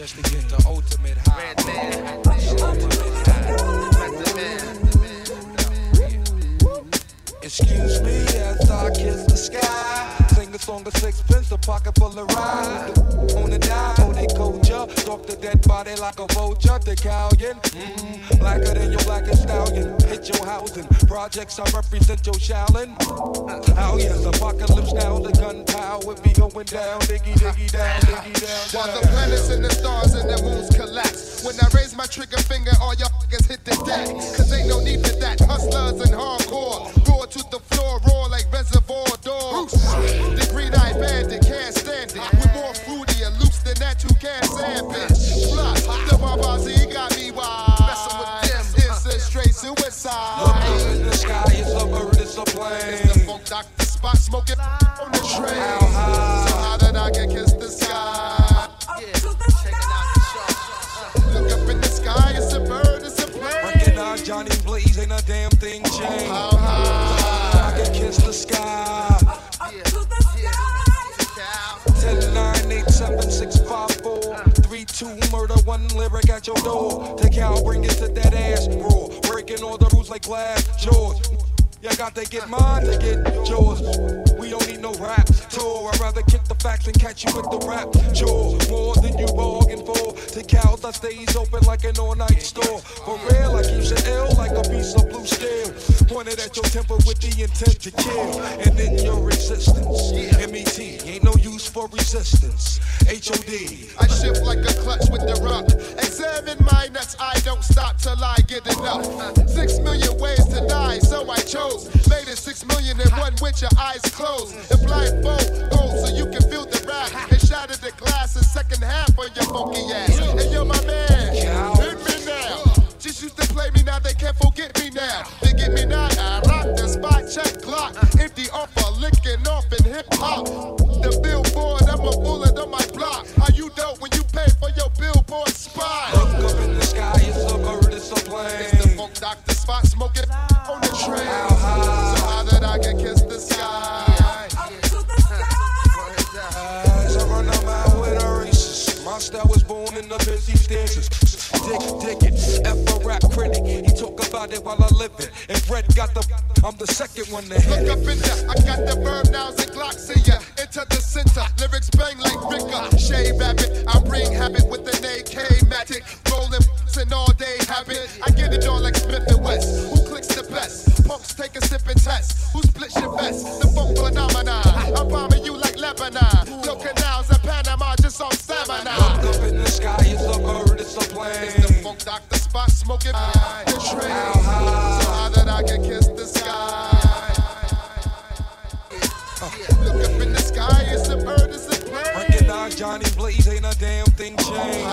The ultimate high. Excuse me as I kiss the sky. Sing a song of sixpence, a pocket full of rhymes. On the dive, oh they culture. Talk the dead body like a vulture. The Callion, blacker than your blackest stallion. Hit your housing, projects I represent your shallin'. Oh yes, apocalypse now, the gunpowder be going down. Diggy, diggy down, diggy down. While the planets and the stars and the moons collapse. When I raise my trigger finger, all y'all niggas hit the deck. Cause ain't no need for that. Hustlers and hardcore. Roar to the floor, roar like reservoir dogs. The green-eyed bandit can't stand it. We're more fruity and loose than that you can't stand, bitch. Plus, the Barbazi got me wild. Messing with them, it's a straight suicide. Look up in the sky, it's a bird, it's a plane. It's the funk doctor spot smoking on the train. How high? So how did I get kiss the sky? Look up in the sky, it's a bird, it's a plane. Recognize Johnny Blaze, ain't a damn thing changed. How high? I can kiss the sky. 10-9-8-7-6-5-4-3-2 murder, one lyric at your door. Take out, bring it to that ass roar. Breaking all the rules like glass jaws. You got to get mine to get yours. We don't need no rap tour. I'd rather kick the facts and catch you with the rap chore. More than you bargained for. To cows, I stays open like an all-night store. For real, I keep it ill like a piece of blue steel. Pointed at your temper with the intent to kill. And then your resistance. M.E.T. ain't no use for resistance. H.O.D. I shift like a clutch with the rock. Examine my nuts, I don't stop till I get enough. 6 million ways to die, so I chose. Made it 6 million in one with your eyes closed. The blindfold goes so you can feel the rap. And shatter the glass in second half of your funky ass. And you're my man, hit me now. Just used to play me, now they can't forget me now. They get me now, I rock the spot, check clock. Empty offer, licking off in hip hop. The billboard, I'm a bullet on my block. How you dope when you pay for your billboard spot? Look up in the sky, it's a bird, it's a plane. It's the funk doctor spot, smoking on the train. How high? So how did I get kiss the sky? As I run a mile with a racist. My style was born in the busy stances. Dig it, F a rap critic. He talk about it while I live it. And Fred got the, I'm the second one to hit Look it. up in there, I got the verb nouns and Glocks in ya. Enter the center, lyrics bang like Ricker. Shea Rabbit, I bring habit with an AK-matic. Rolling and all day habit. I get it on like Smith and West. Who clicks the best? Punks take a sip and test. Who splits your best? The funk phenomenon. I'm bombing you like Lebanon. No canals and Panama, just on stamina. Look up in the sky, it's a bird, it's a plane. It's the funk doctor spot, smoking the train. So how did I get kiss the sky? Look up in the sky, it's a bird, it's a plane. Recognize Johnny Blaze, ain't a damn thing changed.